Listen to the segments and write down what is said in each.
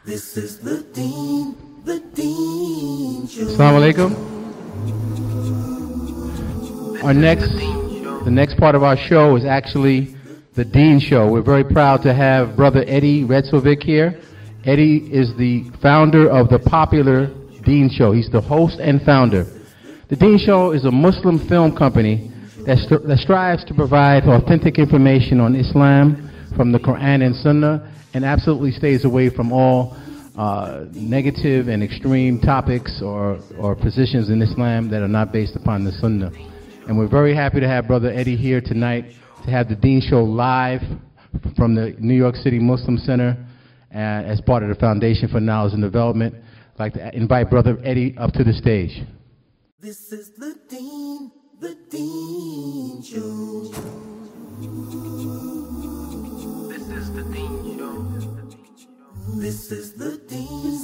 This is the Deen Show. Assalamu alaikum. The next part of our show is actually the Deen Show. We're very proud to have Brother Eddie Retzovic here. Eddie is the founder of the popular Deen Show. He's the host and founder. The Deen Show is a Muslim film company that strives to provide authentic information on Islam from the Quran and Sunnah, and absolutely stays away from all negative and extreme topics or positions in Islam that are not based upon the Sunnah. And we're very happy to have Brother Eddie here tonight to have the Deen Show live from the New York City Muslim Center as part of the Foundation for Knowledge and Development. I'd like to invite Brother Eddie up to the stage. This is the Deen Show. This is the Deen Show. This is the Deen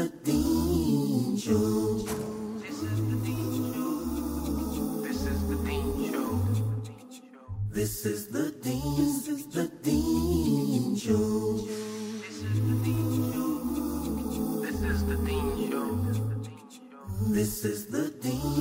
Show. This is the Deen Show. This is the Deen Show. This is the Deen Show. This is the Deen Show. This is the Deen Show. This is the Deen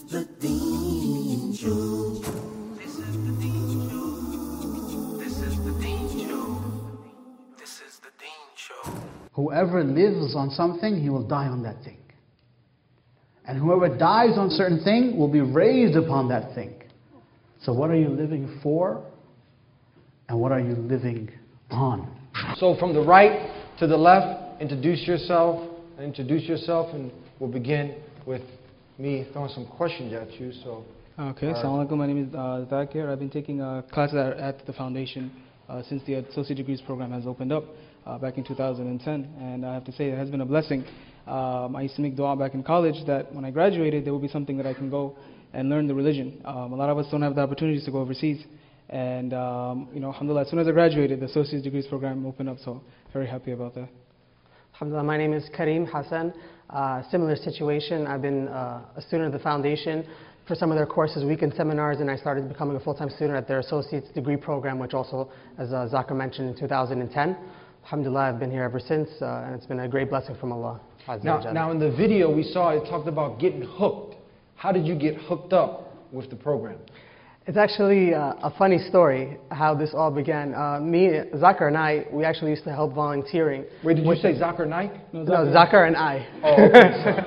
Show. This is the Deen Show. This is the Deen Show. This is the Deen Show. Whoever lives on something, he will die on that thing. And whoever dies on a certain thing will be raised upon that thing. So what are you living for? And what are you living on? So from the right to the left, introduce yourself, and we'll begin with me throwing some questions at you. So. Okay, assalamu alaikum. My name is Zakir. I've been taking classes at the foundation since the Associate Degrees program has opened up back in 2010, and I have to say it has been a blessing. I used to make dua back in college that when I graduated there will be something that I can go and learn the religion. A lot of us don't have the opportunities to go overseas, and alhamdulillah, as soon as I graduated, the Associate Degrees program opened up, so very happy about that. Alhamdulillah, my name is Kareem Hassan. Similar situation. I've been a student of the foundation for some of their courses, weekend seminars, and I started becoming a full-time student at their associate's degree program, which also, as Zakir mentioned, in 2010. Alhamdulillah, I've been here ever since, and it's been a great blessing from Allah. Now in the video we saw, it talked about getting hooked. How did you get hooked up with the program? It's actually a funny story how this all began. Me, Zakir, and I, we actually used to help volunteering. Wait, did you say Zakir Naik? No, Zakir and I. Oh, okay.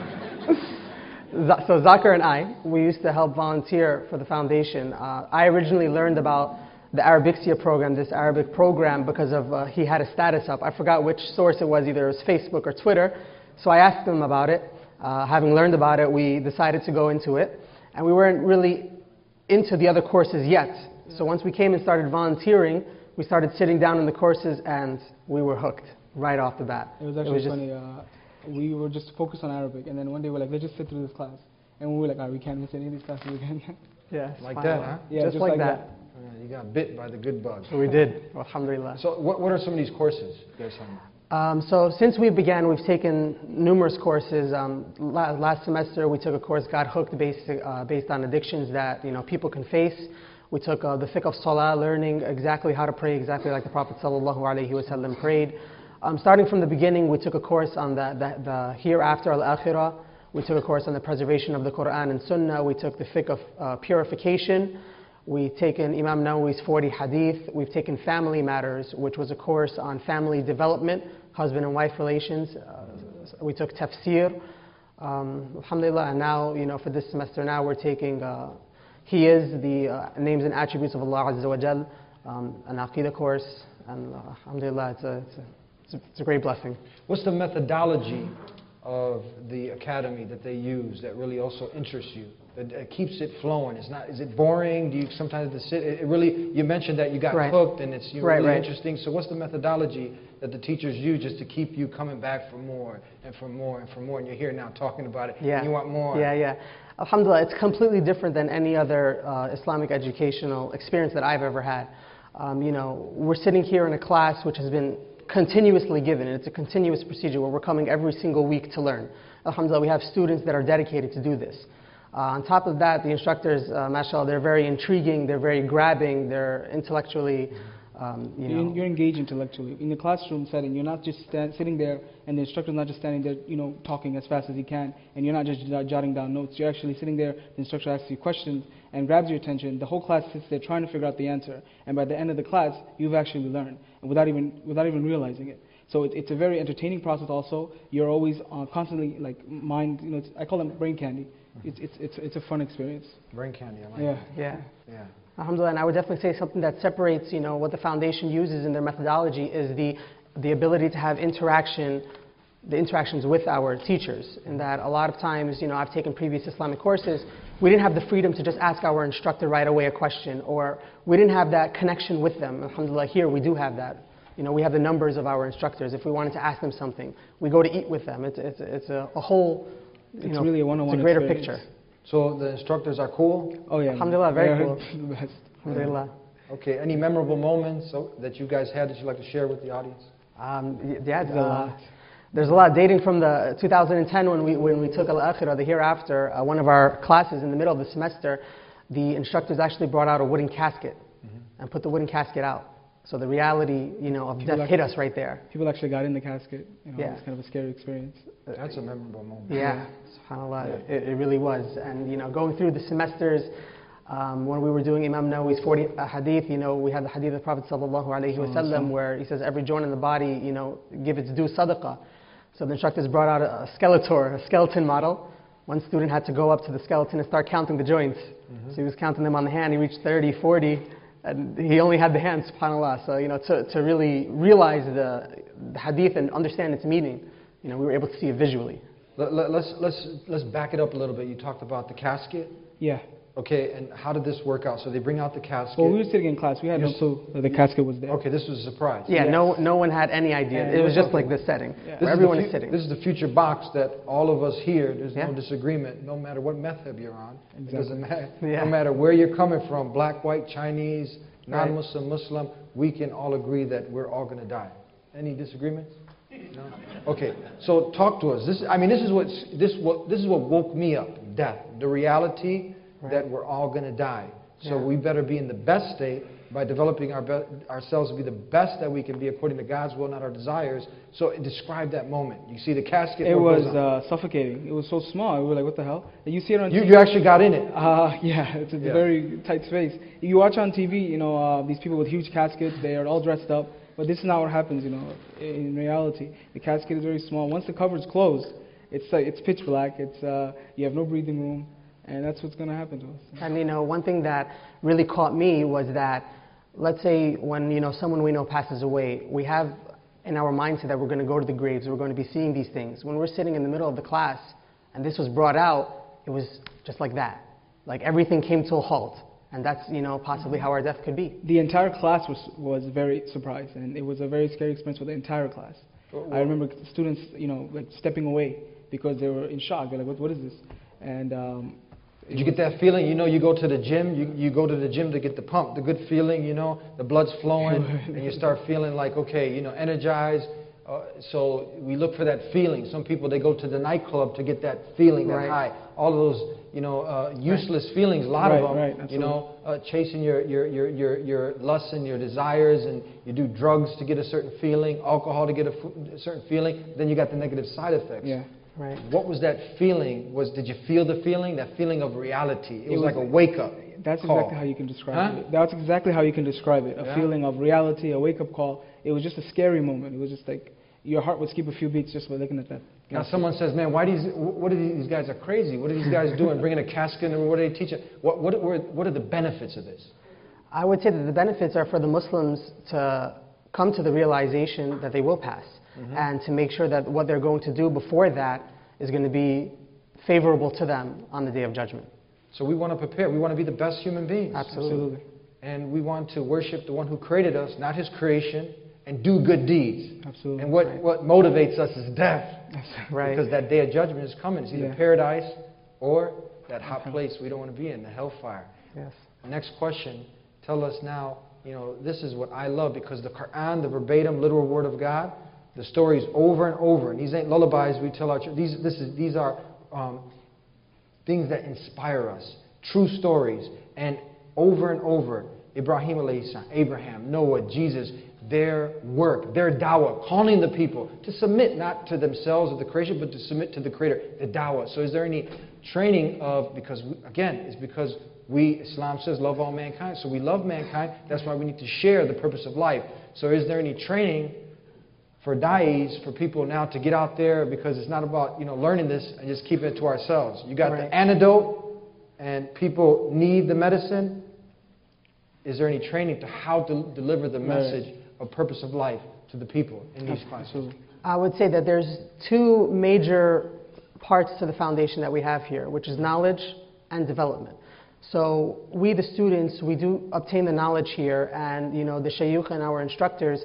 So Zakir and I, we used to help volunteer for the foundation. I originally learned about the Arabixia program, this Arabic program, because of he had a status up. I forgot which source it was, either it was Facebook or Twitter. So I asked him about it. Having learned about it, we decided to go into it. And we weren't really into the other courses yet. So once we came and started volunteering, we started sitting down in the courses and we were hooked right off the bat. It was actually funny. We were just focused on Arabic, and then one day we're like, let's just sit through this class. And we were like, we can't miss any of these classes again. Yeah, like that, huh? Yeah, just like that. You got bit by the good bug. So we did, alhamdulillah. So what are some of these courses you guys have? So since we began, we've taken numerous courses. Last semester, we took a course, Got Hooked, based on addictions that people can face. We took the fiqh of salah, learning exactly how to pray exactly like the Prophet sallallahu alaihi wasallam prayed. Starting from the beginning, we took a course on the hereafter, al-akhirah. We took a course on the preservation of the Quran and Sunnah. We took the fiqh of purification. We've taken Imam Nawawi's 40 hadith. We've taken family matters, which was a course on family development, husband and wife relations. We took tafsir. Alhamdulillah, and now, for this semester now, we're taking He is the names and attributes of Allah Azza wa Jal, an Aqidah course. And alhamdulillah, it's a great blessing. What's the methodology of the academy that they use that really also interests you, that keeps it flowing? Is it boring? Do you sometimes have to sit? You mentioned that you got hooked and it's really interesting. So what's the methodology that the teachers use just to keep you coming back for more and for more and for more? And you're here now talking about it, and you want more. Yeah. Alhamdulillah, it's completely different than any other Islamic educational experience that I've ever had. We're sitting here in a class which has been continuously given, and it's a continuous procedure where we're coming every single week to learn. Alhamdulillah, we have students that are dedicated to do this. On top of that, the instructors, mashallah, they're very intriguing, they're very grabbing, they're intellectually You're engaged intellectually. In the classroom setting, you're not just sitting there, and the instructor's not just standing there, talking as fast as he can, and you're not just jotting down notes. You're actually sitting there, the instructor asks you questions and grabs your attention. The whole class sits there trying to figure out the answer, and by the end of the class, you've actually learned, and without even realizing it. So it's a very entertaining process also. You're always constantly, I call them brain candy. It's a fun experience. Brain candy, I like Yeah. it. Yeah. Yeah. Alhamdulillah, and I would definitely say something that separates, what the foundation uses in their methodology is the ability to have the interactions with our teachers. In that a lot of times, I've taken previous Islamic courses, we didn't have the freedom to just ask our instructor right away a question, or we didn't have that connection with them. Alhamdulillah, here we do have that. We have the numbers of our instructors. If we wanted to ask them something, we go to eat with them. It's a whole, it's really a one-on-one it's a greater experience. picture. So the instructors are cool? Oh yeah. Alhamdulillah, very They're cool. the best. Alhamdulillah. Okay, any memorable moments that you guys had that you'd like to share with the audience? There's a lot dating from the 2010 when we took Al-Akhirah, the hereafter, one of our classes in the middle of the semester, the instructors actually brought out a wooden casket and put the wooden casket out. So the reality, of death hit us right there. People actually got in the casket. Yeah. It's kind of a scary experience. That's a memorable moment. Yeah, subhanAllah, it really was. And going through the semesters, when we were doing Imam Nawawi's 40 hadith, we had the hadith of the Prophet sallallahu alaihi wasallam where he says every joint in the body, give its due sadaqah. So the instructors brought out a skeleton model. One student had to go up to the skeleton and start counting the joints. So he was counting them on the hand. He reached 30, 40, and he only had the hand, subhanAllah. So, to really realize the hadith and understand its meaning, we were able to see it visually. Let's back it up a little bit. You talked about the casket. Yeah. Okay, and how did this work out? So they bring out the casket. Well, we were sitting in class. We had no clue that the casket was there. Okay, this was a surprise. Yeah, Yes. no one had any idea. And it was just like this setting, where everyone is sitting. This is the future box that all of us here, there's Yeah. no disagreement, no matter what method you're on. Exactly. It doesn't matter. Yeah. No matter where you're coming from, black, white, Chinese, non-Muslim, Muslim, we can all agree that we're all going to die. Any disagreements? No? Okay, so talk to us. This is what woke me up, death. The reality that we're all going to die. So we better be in the best state by developing ourselves to be the best that we can be according to God's will, not our desires. So describe that moment. You see the casket. It what was goes on? Suffocating. It was so small. We were like, what the hell? And you see it on TV. You actually got in it. Yeah, it's a very tight space. You watch on TV, these people with huge caskets, they are all dressed up. But this is not what happens, in reality. The casket is very small. Once the cover is closed, it's pitch black. You have no breathing room. And that's what's going to happen to us. And one thing that really caught me was that, let's say when someone we know passes away, we have in our mindset that we're going to go to the graves, we're going to be seeing these things. When we're sitting in the middle of the class and this was brought out, it was just like that. Like everything came to a halt. And that's possibly how our death could be. The entire class was very surprised, and it was a very scary experience for the entire class. I remember students stepping away because they were in shock. They're like, what is this? And did you get that feeling? You go to the gym, you go to the gym to get the pump, the good feeling, the blood's flowing, and you start feeling like, okay, energized. So we look for that feeling. Some people, they go to the nightclub to get that feeling, that high. All of those, useless feelings, a lot of them, chasing your lusts and your desires, and you do drugs to get a certain feeling, alcohol to get a certain feeling, then you got the negative side effects. Yeah. Right. What was that feeling? Did you feel the feeling? That feeling of reality. It was like a wake-up That's call. exactly how you can describe it. That's exactly how you can describe it. A feeling of reality, a wake-up call. It was just a scary moment. It was just like your heart would skip a few beats just by looking at that. Now someone says, man, what are these guys are crazy? What are these guys doing? Bringing a casket in, what are they teaching? What are the benefits of this? I would say that the benefits are for the Muslims to come to the realization that they will pass. And to make sure that what they're going to do before that is going to be favorable to them on the Day of Judgment. So we want to prepare. We want to be the best human beings. Absolutely. And we want to worship the one who created us, not his creation, and do good deeds. Absolutely. And what motivates us is death. Right. Because that Day of Judgment is coming. It's either paradise or that hot place we don't want to be in, the hellfire. Yes. Next question. Tell us now, this is what I love, because the Quran, the verbatim, literal word of God, the stories over and over, and these ain't lullabies we tell our children. These are things that inspire us, true stories, and over, Ibrahim alayhi salam, Abraham, Noah, Jesus, their work, their dawah, calling the people to submit not to themselves or the creation, but to submit to the Creator, the dawah. So is there any training of, because again, it's because Islam says love all mankind, so we love mankind, that's why we need to share the purpose of life. So is there any training for da'is, for people now to get out there, because it's not about learning this and just keeping it to ourselves. You got the antidote, and people need the medicine. Is there any training to how to deliver the message of purpose of life to the people in these classes? I would say that there's two major parts to the foundation that we have here, which is knowledge and development. So we, the students, we do obtain the knowledge here, and the shaykh and our instructors,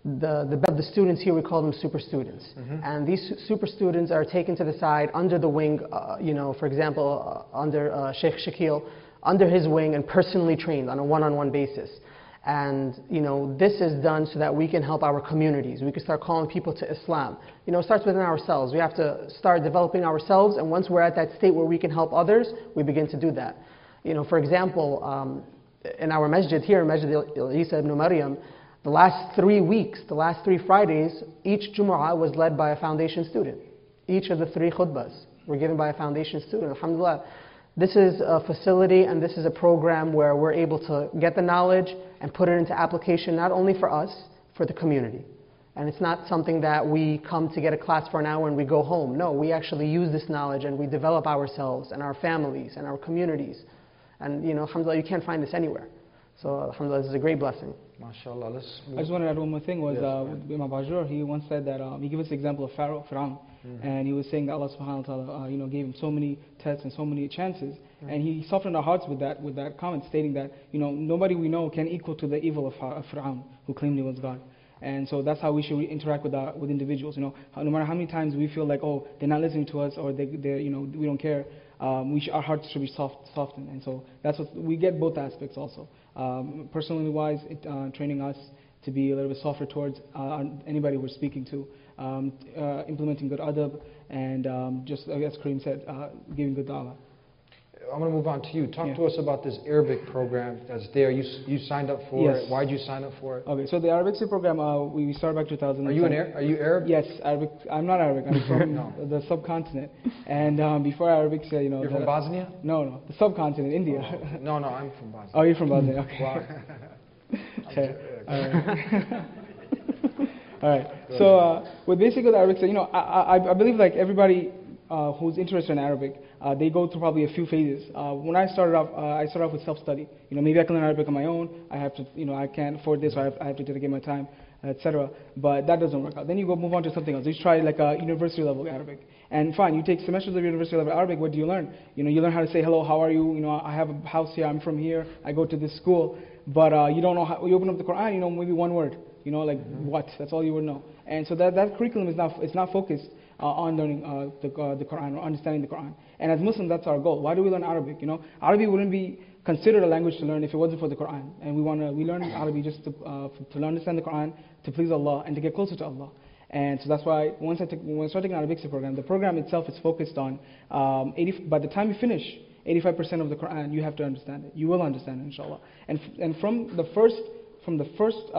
the students here, we call them super students. And these super students are taken to the side under the wing, for example, under Sheikh Shakil, under his wing, and personally trained on a one-on-one basis. And this is done so that we can help our communities. We can start calling people to Islam. It starts within ourselves. We have to start developing ourselves, and once we're at that state where we can help others, we begin to do that. For example, in our masjid here, Masjid Isa ibn Maryam, the last 3 weeks, the last 3 Fridays, each Jumu'ah was led by a foundation student. Each of the 3 khutbahs were given by a foundation student. Alhamdulillah. This is a facility and this is a program where we're able to get the knowledge and put it into application, not only for us, for the community. And it's not something that we come to get a class for an hour and we go home. No, we actually use this knowledge and we develop ourselves and our families and our communities. And alhamdulillah, you can't find this anywhere. So alhamdulillah, this is a great blessing. MashaAllah. I just wanted to add one more thing. With Imam Bajur, he once said that he gave us the example of Fir'aun, and he was saying that Allah subhanahu wa ta'ala gave him so many tests and so many chances, and he softened our hearts with that comment, stating that nobody we know can equal to the evil of Fir'aun, who claimed he was God. And so that's how we should interact with individuals. No matter how many times we feel like, oh, they're not listening to us, or we don't care. Our hearts should be softened, and so that's what we get, both aspects also. Personally wise, training us to be a little bit softer towards anybody we're speaking to, implementing good adab, and just as Kareem said, giving good da'wah. I'm going to move on to you. Talk to us about this Arabic program that's there. You signed up for it. Why did you sign up for it? Okay, so the Arabic program, we started back 2000. Are you Arab? Yes, Arabic. I'm not Arabic. I'm from the subcontinent. And before Arabic, You're from Bosnia? No, the subcontinent, India. Oh. No, I'm from Bosnia. Oh, you're from Bosnia. Okay. Wow. Okay. All right. So with basically the Arabic, I believe like everybody who's interested in Arabic, they go through probably a few phases. When I started off with self-study. Maybe I can learn Arabic on my own. I have to, I can't afford this, or I have to dedicate my time, etc. But that doesn't work out. Then you move on to something else. You try like a university level Arabic, and fine, you take semesters of university level Arabic. What do you learn? You learn how to say hello, how are you? I have a house here. I'm from here. I go to this school. But you don't know how. You open up the Quran, maybe one word. What? That's all you would know. And so that curriculum is not focused on learning the Quran or understanding the Quran. And as Muslims, that's our goal. Why do we learn Arabic? Arabic wouldn't be considered a language to learn if it wasn't for the Quran. And we learn Arabic just to understand the Quran, to please Allah, and to get closer to Allah. And so that's why when I started taking Arabic program, the program itself is focused on by the time you finish 85% of the Quran, you have to understand it. You will understand it, inshallah. And from the first from the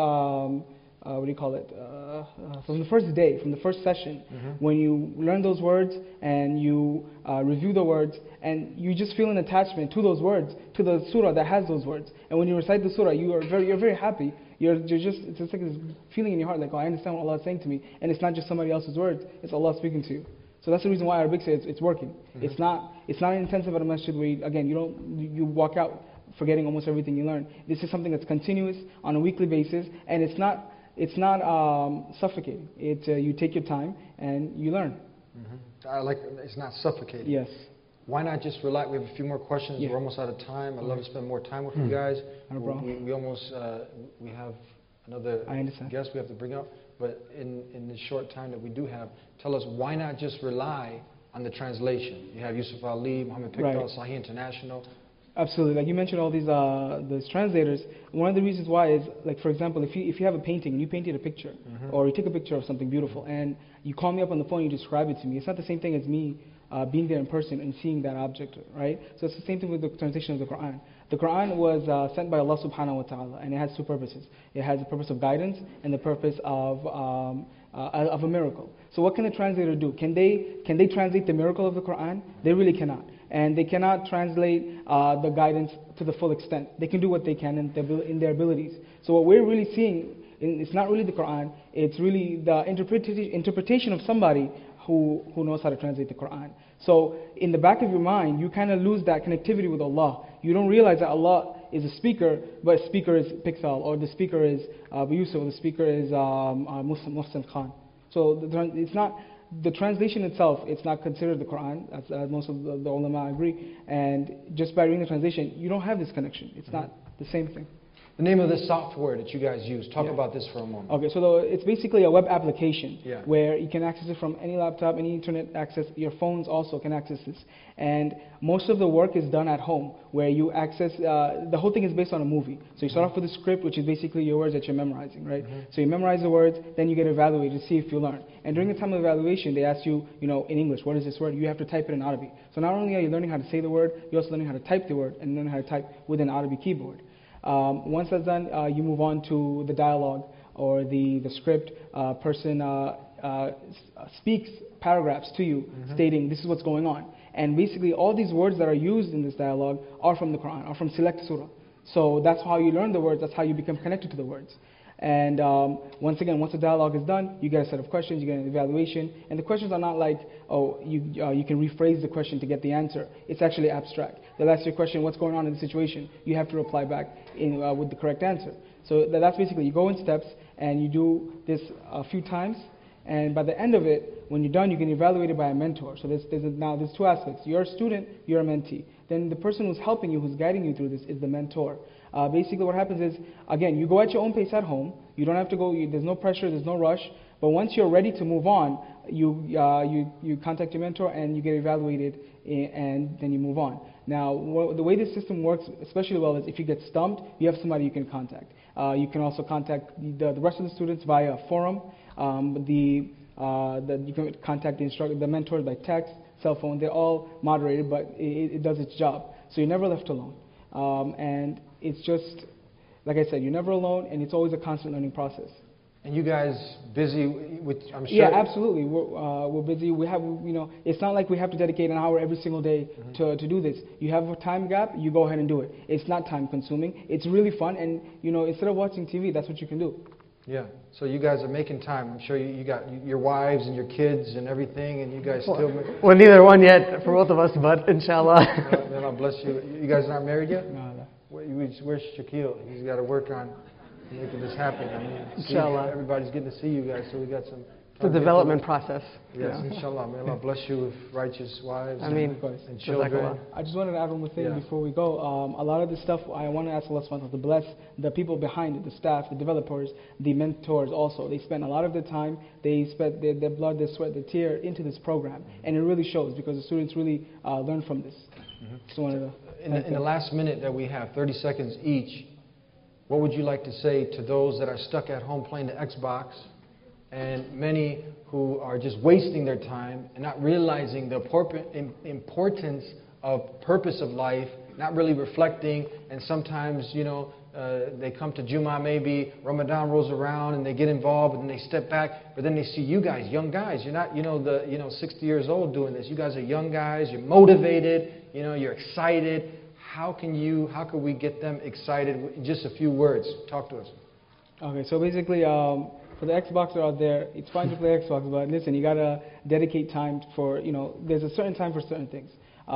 first day, from the first session, when you learn those words and you review the words, and you just feel an attachment to those words, to the surah that has those words. And when you recite the surah, you're very happy. It's just like this feeling in your heart, like, oh, I understand what Allah is saying to me, and it's not just somebody else's words; it's Allah speaking to you. So that's the reason why Arabic says it's working. It's not intensive at a masjid where you walk out forgetting almost everything you learn. This is something that's continuous on a weekly basis, and it's not suffocating. You take your time and you learn. It's not suffocating. Yes. Why not just relax? We have a few more questions. We're almost out of time. I'd love to spend more time with you guys. We have another guest we have to bring up. But in the short time that we do have, tell us, why not just rely on the translation? You have Yusuf Ali, Muhammad Pickthall, Sahih International. Absolutely. Like you mentioned all these translators. One of the reasons why is, like, for example, if you have a painting and you painted a picture, or you took a picture of something beautiful, and you call me up on the phone and you describe it to me, it's not the same thing as me being there in person and seeing that object, right? So it's the same thing with the translation of the Quran. The Quran was sent by Allah subhanahu wa ta'ala, and it has two purposes. It has the purpose of guidance and the purpose of a miracle. So what can the translator do? Can they translate the miracle of the Quran? They really cannot. And they cannot translate the guidance to the full extent. They can do what they can in their abilities. So what we're really seeing, it's not really the Quran, it's really the interpretation of somebody who knows how to translate the Quran. So in the back of your mind, you kind of lose that connectivity with Allah. You don't realize that Allah is a speaker, but the speaker is Pixel, or the speaker is Abu Yusuf, or the speaker is Muhsin Khan. So it's not, the translation itself, it's not considered the Quran, as most of the ulama agree. And just by reading the translation, you don't have this connection. It's not the same thing. The name of the software that you guys use, talk about this for a moment. Okay, so it's basically a web application Yeah. where you can access it from any laptop, any internet access. Your phones also can access this. And most of the work is done at home, where you access, the whole thing is based on a movie. So you start off with a script, which is basically your words that you're memorizing, right? So you memorize the words, then you get evaluated to see if you learn. And during the time of evaluation, they ask you, in English, what is this word? You have to type it in Arabic. So not only are you learning how to say the word, you're also learning how to type the word and learning how to type with an Arabic keyboard. Once that's done, you move on to the dialogue or the script. Person speaks paragraphs to you stating this is what's going on. And basically all these words that are used in this dialogue are from the Quran, are from select surah. So that's how you learn the words, that's how you become connected to the words. And once again, once the dialogue is done, you get a set of questions, you get an evaluation. And the questions are not like, you can rephrase the question to get the answer. It's actually abstract. They'll ask you a question, what's going on in the situation? You have to reply back with the correct answer. So that's basically, you go in steps and you do this a few times. And by the end of it, when you're done, you get evaluated by a mentor. So there's two aspects. You're a student, you're a mentee. Then the person who's helping you, who's guiding you through this, is the mentor. Basically what happens is, again, you go at your own pace at home. You don't have to go, there's no pressure, there's no rush. But once you're ready to move on, you contact your mentor and you get evaluated, and then you move on. Now, the way this system works especially well is if you get stumped, you have somebody you can contact. You can also contact the rest of the students via a forum. You can contact the mentors by text, cell phone. They're all moderated, but it does its job. So you're never left alone. And it's just, like I said, you're never alone, and it's always a constant learning process. And you guys busy with, I'm sure? Yeah, absolutely. We're busy. We have, it's not like we have to dedicate an hour every single day to do this. You have a time gap, you go ahead and do it. It's not time consuming. It's really fun, and instead of watching TV, that's what you can do. Yeah. So you guys are making time. I'm sure you got your wives and your kids and everything, and you guys still make... Well, neither one yet for both of us, but inshallah. May Allah bless you. You guys not married yet? No. Where's Shaquille? He's got to work on making this happen. I mean, Inshallah. Everybody's getting to see you guys, so we got some... The development process. Yes, inshallah. May Allah bless you with righteous wives and children. Jazakallah. I just wanted to add one more thing before we go. A lot of this stuff, I want to ask Allah subhanahu wa ta'ala to bless the people behind it, the staff, the developers, the mentors also. They spend a lot of their time, they spend their blood, their sweat, their tear into this program. And it really shows because the students really learn from this. Just wanted to in the last minute that we have, 30 seconds each, what would you like to say to those that are stuck at home playing the Xbox, and many who are just wasting their time and not realizing the importance of purpose of life, not really reflecting, and sometimes, they come to Jummah, maybe Ramadan rolls around and they get involved and then they step back, but then they see you guys, young guys. You're not, 60 years old doing this. You guys are young guys, you're motivated, you're excited. How can we get them excited with just a few words? Talk to us. Okay, so basically, for the Xboxer out there, it's fine to play Xbox, but listen, you gotta dedicate time for, there's a certain time for certain things.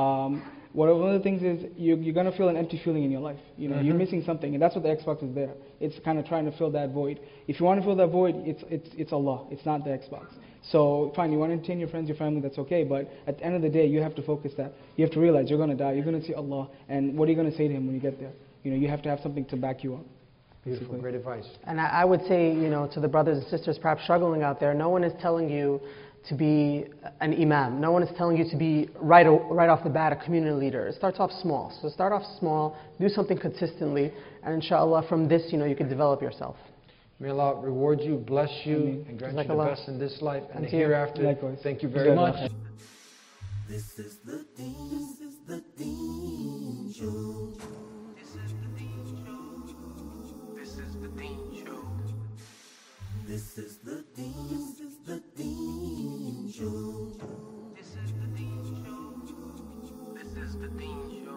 One of the things is you're gonna feel an empty feeling in your life. You're missing something, and that's what the Xbox is there. It's kind of trying to fill that void. If you want to fill that void, it's Allah. It's not the Xbox. So fine, you want to entertain your friends, your family, that's okay. But at the end of the day, you have to focus that. You have to realize you're gonna die. You're gonna see Allah, and what are you gonna say to Him when you get there? You have to have something to back you up. Beautiful, great advice. And I would say, to the brothers and sisters perhaps struggling out there, no one is telling you to be an imam. No one is telling you to be right off the bat a community leader. It starts off small. So start off small, do something consistently, and inshallah from this, you can develop yourself. May Allah reward you, bless you, and grant you the best in this life and the hereafter. Thank you very much. This is the Dean. This is the Dean Show. This is the Dean Show. This is the Dean Show. This is the Dean. This is the Dean Show. This is the Dean Show. This is the Dean Show.